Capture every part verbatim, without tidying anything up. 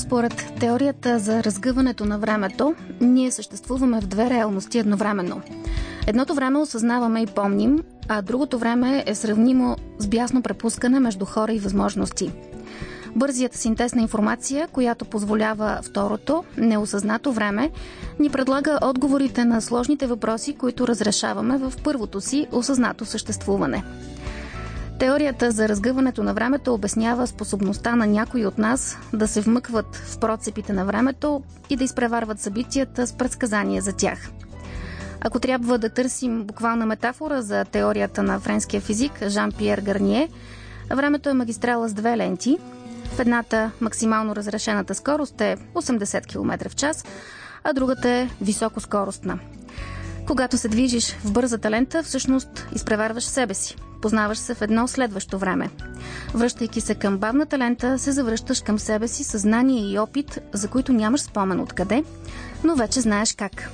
Според теорията за разгъването на времето, ние съществуваме в две реалности едновременно. Едното време осъзнаваме и помним, а другото време е сравнимо с бясно препускане между хора и възможности. Бързият синтез на информация, която позволява второто, неосъзнато време, ни предлага отговорите на сложните въпроси, които разрешаваме в първото си осъзнато съществуване. Теорията за разгъването на времето обяснява способността на някои от нас да се вмъкват в процепите на времето и да изпреварват събитията с предсказания за тях. Ако трябва да търсим буквална метафора за теорията на френския физик Жан-Пиер Гарние, времето е магистрала с две ленти. В едната максимално разрешената скорост е осемдесет километра в час, а другата е високоскоростна. Когато се движиш в бързата лента, всъщност изпреварваш себе си. Познаваш се в едно следващо време. Връщайки се към бавната лента, се завръщаш към себе си със знание и опит, за които нямаш спомен откъде, но вече знаеш как.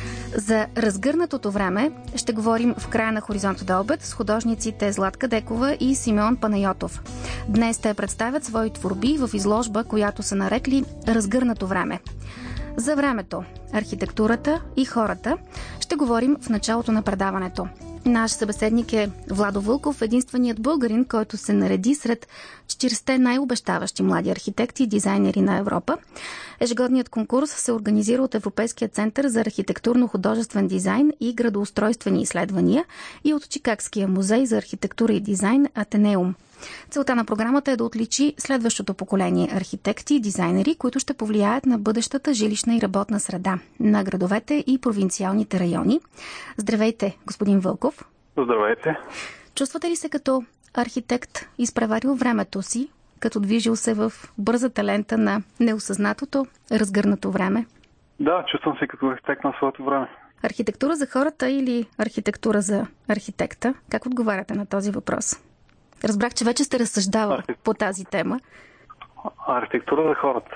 За разгърнатото време ще говорим в края на Хоризонт до обед с художниците Златка Декова и Симеон Панайотов. Днес те представят свои творби в изложба, която са нарекли "Разгърнато време". За времето, архитектурата и хората ще говорим в началото на предаването. Наш събеседник е Владо Вълков, единственият българин, който се нареди сред четиридесетте най-обещаващи млади архитекти и дизайнери на Европа. Ежегодният конкурс се организира от Европейския център за архитектурно-художествен дизайн и градоустройствени изследвания и от Чикагския музей за архитектура и дизайн Атенеум. Целта на програмата е да отличи следващото поколение архитекти и дизайнери, които ще повлияят на бъдещата жилищна и работна среда на градовете и провинциалните райони. Здравейте, господин Вълков. Здравейте. Чувствате ли се като архитект, изпреварил времето си, като движил се в бързата лента на неосъзнатото, разгърнато време? Да, чувствам се като архитект на своето време. Архитектура за хората или архитектура за архитекта? Как отговаряте на този въпрос? Разбрах, че вече сте разсъждавал Архитек... по тази тема. Архитектура за хората.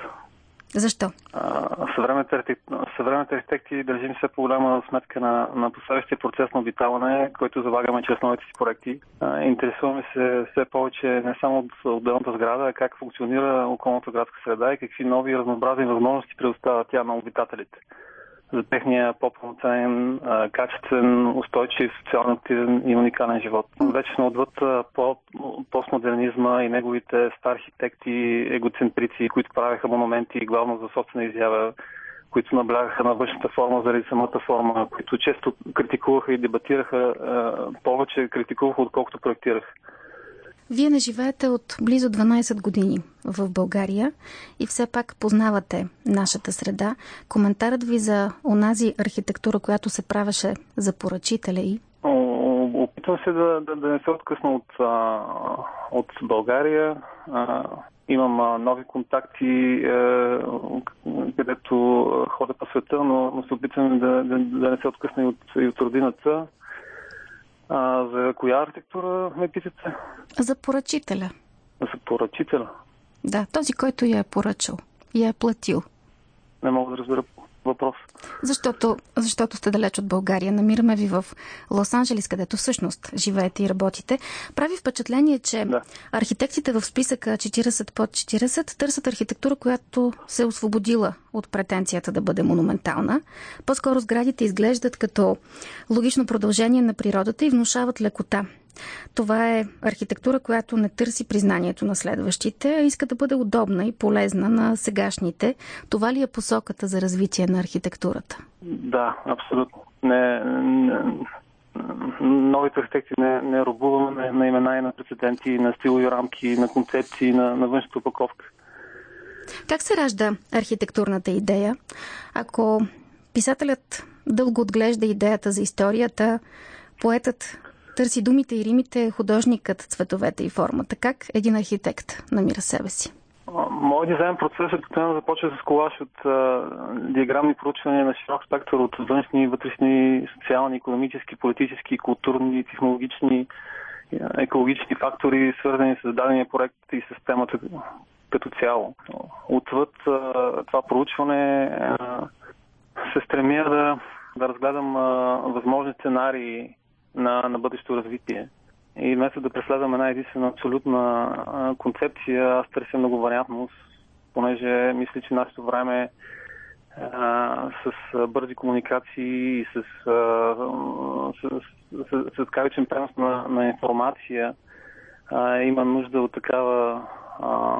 Защо? Съвременните, архитек... съвременните архитекти държим все по-голяма сметка на, на последващия процес на обитаване, който залагаме чрез новите си проекти. Интересуваме се все повече не само от отделната сграда, а как функционира околната градска среда и какви нови разнообразни възможности предоставя тя на обитателите за техния по-пълноценен, качествен, устойчив, социално активен и уникален живот. Вече сме отвъд по- постмодернизма и неговите стари архитекти, егоцентрици, които правеха монументи главно за собствена изява, които наблягаха на външната форма заради самата форма, които често критикуваха и дебатираха, повече критикуваха, отколкото проектираха. Вие не живеете от близо дванадесет години в България и все пак познавате нашата среда. Коментарът ви за онази архитектура, която се правеше за поръчителя и? Опитвам се да, да, да не се откъсна от, а, от България. А, имам а, нови контакти, а, където ходя по света, но, но се опитвам да, да, да не се откъсна и от, и от родината. А, за коя архитектура ме питате? За поръчителя. За поръчителя? Да, този, който я е поръчал и я е платил. Не мога да разбера въпрос. Защото, защото сте далеч от България. Намираме ви в Лос-Анджелис, където всъщност живеете и работите. Прави впечатление, че да. Архитектите в списъка четиридесет под четиридесет търсят архитектура, която се е освободила от претенцията да бъде монументална. По-скоро сградите изглеждат като логично продължение на природата и внушават лекота. Това е архитектура, която не търси признанието на следващите, а иска да бъде удобна и полезна на сегашните. Това ли е посоката за развитие на архитектурата? Да, абсолютно. Не, не, новите архитекти не, не робуваме на, на имена и на прецеденти, на стилови рамки, на концепции, на, на външната упаковка. Как се ражда архитектурната идея? Ако писателят дълго отглежда идеята за историята, поетът търси думите и римите, художникът цветовете и формата. Как един архитект намира себе си? Моят дизайн процес е постоянно започва с колаж от а, диаграмни проучвания на широк спектър от външни, вътрешни, социални, икономически, политически, културни, технологични, екологични фактори, свързани с дадения проект и с темата като цяло. Отвъд а, това проучване а, се стремя да, да разгледам а, възможни сценарии на, на бъдещо развитие. И вместо да преследвам една единствена абсолютна а, концепция, аз търся многовариантност понеже мисля, че нашето време а, с а, бързи комуникации и с, а, с, с, с, с кавичен пренос на, на информация а, има нужда от такава а,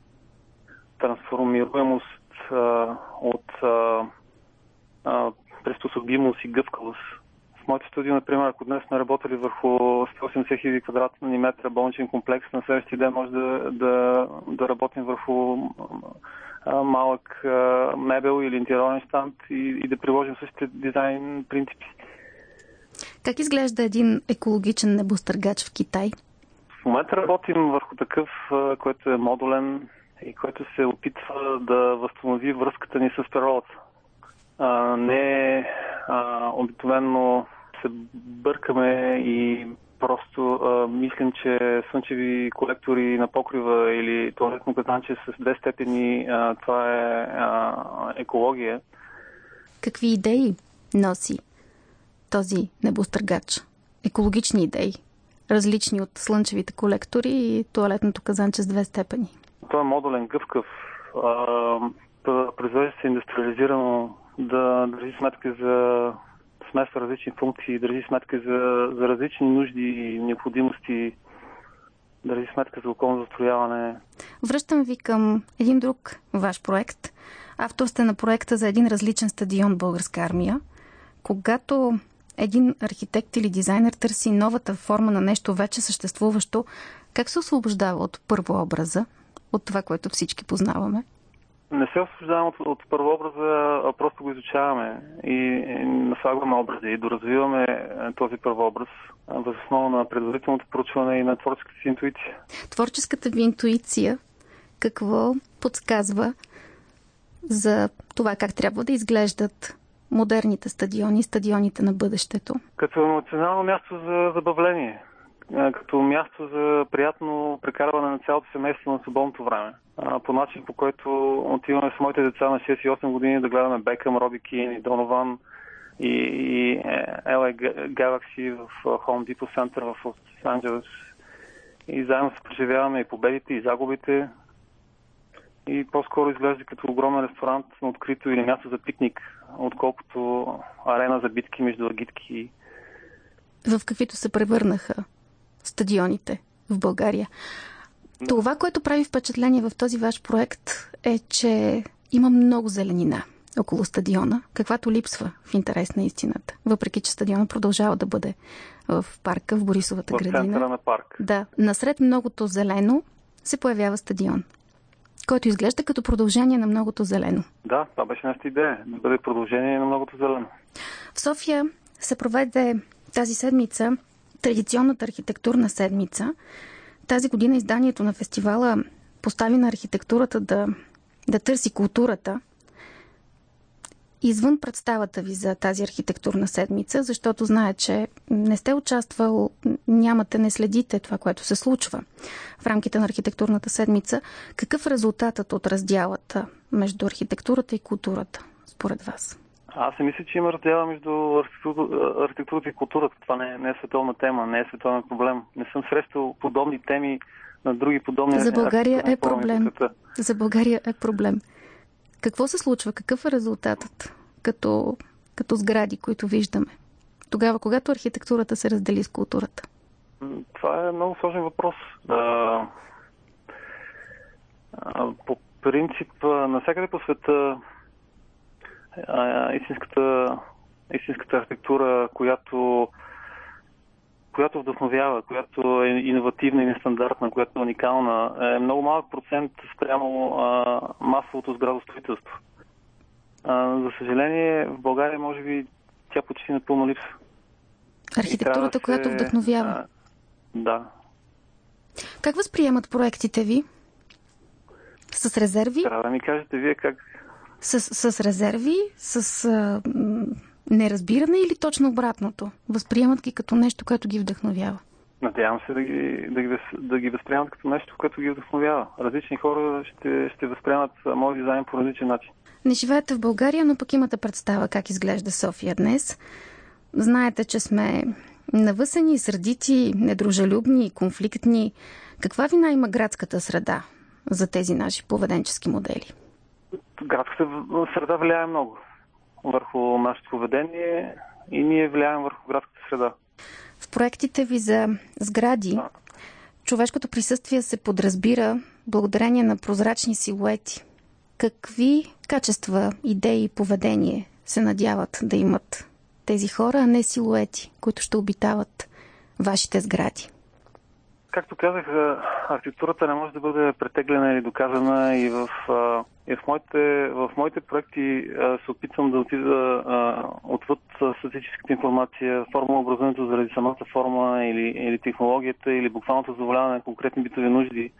трансформируемост, а, от а, а, приспособимост и гъвкавост. В моето студио, например, ако днес сме работили върху сто и осемдесет хиляди квадратни метра болничен комплекс, на следващия ден може да, да, да работим върху а, малък а, мебел или интериорен щанд и, и да приложим същите дизайн принципи. Как изглежда един екологичен небостъргач в Китай? В момента работим върху такъв, който е модулен и който се опитва да възстанови връзката ни с природата. А, не а, обикновено се бъркаме и просто а, мислим, че слънчеви колектори на покрива или тоалетно казанче с две степени, а, това е а, екология. Какви идеи носи този небостъргач? Екологични идеи, различни от слънчевите колектори и тоалетното казанче с две степени. Той е модулен, гъвкав, произвежда се индустриализирано, да държи сметка за смесва различни функции, държи сметка за, за различни нужди и необходимости, държи сметка за околно застрояване. Връщам ви към един друг ваш проект. Автор сте на проекта за един различен стадион Българска армия. Когато един архитект или дизайнер търси новата форма на нещо вече съществуващо, как се освобождава от първообраза, от това, което всички познаваме? Не се освобождаваме от, от първообраза, а просто го изучаваме и, и наслагваме образи и доразвиваме този първообраз въз основа на предварителното проучване и на творческата си интуиция. Творческата ви интуиция какво подсказва за това как трябва да изглеждат модерните стадиони, стадионите на бъдещето? Като емоционално място за забавление, като място за приятно прекарване на цялото семейство на свободното време. По начин, по който отиваме с моите деца на шест и осем години да гледаме Бекъм, Роби Кин и Донован и, и Ел Ей Galaxy в Home Depot Center в Лос-Анджелес. И заедно се преживяваме и победите, и загубите. И по-скоро изглежда като огромен ресторант на открито или място за пикник, отколкото арена за битки между агитки. В каквито се превърнаха стадионите в България. Това, което прави впечатление в този ваш проект е, че има много зеленина около стадиона, каквато липсва в интерес на истината. Въпреки, че стадиона продължава да бъде в парка, в Борисовата в градина. В центъра на парк. Да, насред многото зелено се появява стадион, който изглежда като продължение на многото зелено. Да, това беше нашата идея, да бъде продължение на многото зелено. В София се проведе тази седмица традиционната архитектурна седмица. Тази година изданието на фестивала постави на архитектурата да, да търси културата извън представата ви за тази архитектурна седмица, защото знае, че не сте участвал, нямате, не следите това, което се случва в рамките на архитектурната седмица. Какъв е резултатът от разделата между архитектурата и културата, според вас? Аз се мисля, че има раздела между архитектурата и културата. Това не е, не е световна тема, не е световен проблем. Не съм срещал подобни теми на други подобни... За България е проблем. За България е проблем. Какво се случва? Какъв е резултатът като, като сгради, които виждаме? Тогава, когато архитектурата се раздели с културата? Това е много сложен въпрос. А, а, по принцип, навсякъде по света а, истинската, истинската архитектура, която която вдъхновява, която е иновативна и нестандартна, която е уникална, е много малък процент спрямо а, масовото сградостроителство. А, за съжаление, в България може би тя почти напълно липсва. Архитектурата, да се... която вдъхновява. А, да. Как възприемат проектите ви? С резерви? Трябва да ми кажете вие как... С, с резерви? С... А... неразбиране или точно обратното? Възприемат ги като нещо, което ги вдъхновява? Надявам се да ги, да ги, да ги възприемат като нещо, което ги вдъхновява. Различни хора ще, ще възприемат моят дизайн по различен начин. Не живеете в България, но пък имате представа как изглежда София днес. Знаете, че сме навъсени, сърдити, недружелюбни, конфликтни. Каква вина има градската среда за тези наши поведенчески модели? Градската среда влияе много върху нашето поведение и ние влияем върху градската среда. В проектите ви за сгради да. човешкото присъствие се подразбира благодарение на прозрачни силуети. Какви качества, идеи и поведение се надяват да имат тези хора, а не силуети, които ще обитават вашите сгради? Както казах, архитектурата не може да бъде претеглена или доказана и в, и в, моите, в моите проекти се опитвам да отида отвъд статистическата информация, формообразуването заради самата форма или, или технологията, или буквалното задоволяване на конкретни битови нужди.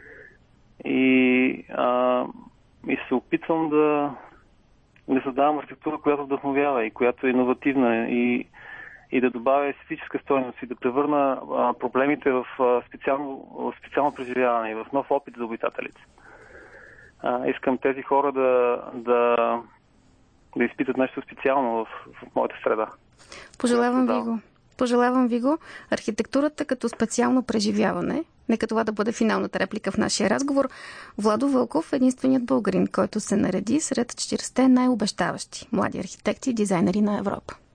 И, а, и се опитвам да, да създавам архитектура, която вдъхновява и която е иновативна и и да добавя естетическа стойност и да превърна а, проблемите в а, специално, в специално преживяване и в нов опит за обитателите. А, искам тези хора да, да, да изпитат нещо специално в, в моята среда. Пожелавам ви го. Пожелавам ви го. Архитектурата като специално преживяване. Нека това да бъде финалната реплика в нашия разговор. Владо Вълков е единственият българин, който се нареди сред четиридесетте най-обещаващи млади архитекти и дизайнери на Европа.